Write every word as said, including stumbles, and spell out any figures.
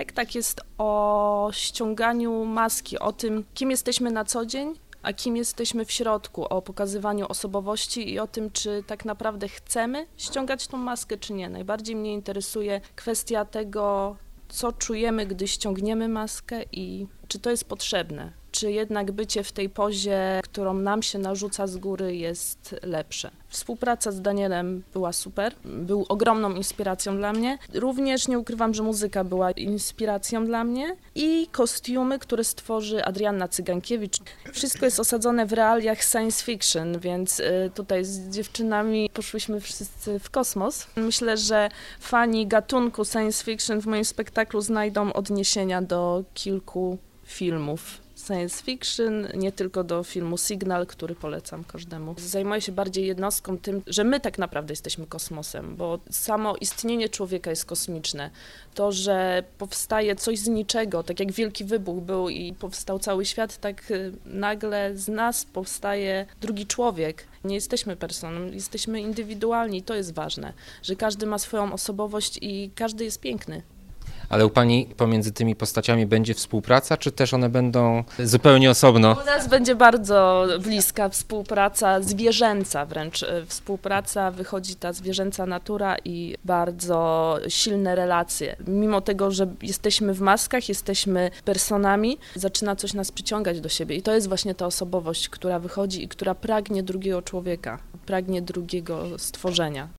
Spektakl jest o ściąganiu maski, o tym, kim jesteśmy na co dzień, a kim jesteśmy w środku, o pokazywaniu osobowości i o tym, czy tak naprawdę chcemy ściągać tą maskę, czy nie. Najbardziej mnie interesuje kwestia tego, co czujemy, gdy ściągniemy maskę i czy to jest potrzebne, czy jednak bycie w tej pozie, którą nam się narzuca z góry, jest lepsze. Współpraca z Danielem była super, był ogromną inspiracją dla mnie. Również nie ukrywam, że muzyka była inspiracją dla mnie i kostiumy, które stworzy Adrianna Cygankiewicz. Wszystko jest osadzone w realiach science fiction, więc tutaj z dziewczynami poszłyśmy wszyscy w kosmos. Myślę, że fani gatunku science fiction w moim spektaklu znajdą odniesienia do kilku filmów science fiction, nie tylko do filmu Signal, który polecam każdemu. Zajmuję się bardziej jednostką tym, że my tak naprawdę jesteśmy kosmosem, bo samo istnienie człowieka jest kosmiczne. To, że powstaje coś z niczego, tak jak Wielki Wybuch był i powstał cały świat, tak nagle z nas powstaje drugi człowiek. Nie jesteśmy personą, jesteśmy indywidualni, to jest ważne, że każdy ma swoją osobowość i każdy jest piękny. Ale u pani pomiędzy tymi postaciami będzie współpraca, czy też one będą zupełnie osobno? U nas będzie bardzo bliska współpraca, zwierzęca wręcz. Współpraca, wychodzi ta zwierzęca natura i bardzo silne relacje. Mimo tego, że jesteśmy w maskach, jesteśmy personami, zaczyna coś nas przyciągać do siebie. I to jest właśnie ta osobowość, która wychodzi i która pragnie drugiego człowieka, pragnie drugiego stworzenia.